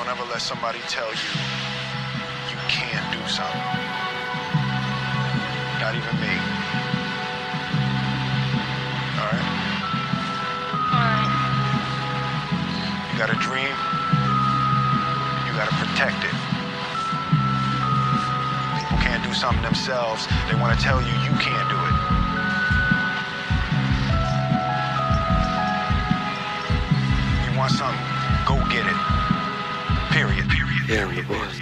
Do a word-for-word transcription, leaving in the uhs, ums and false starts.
Don't ever let somebody tell you you can't do something. Not even me. All right? Alright. You got a dream, you gotta protect it. People can't do something themselves. They want to tell you you can't do it. You want something, go get it. Period. Period. Yeah, I'm the boss.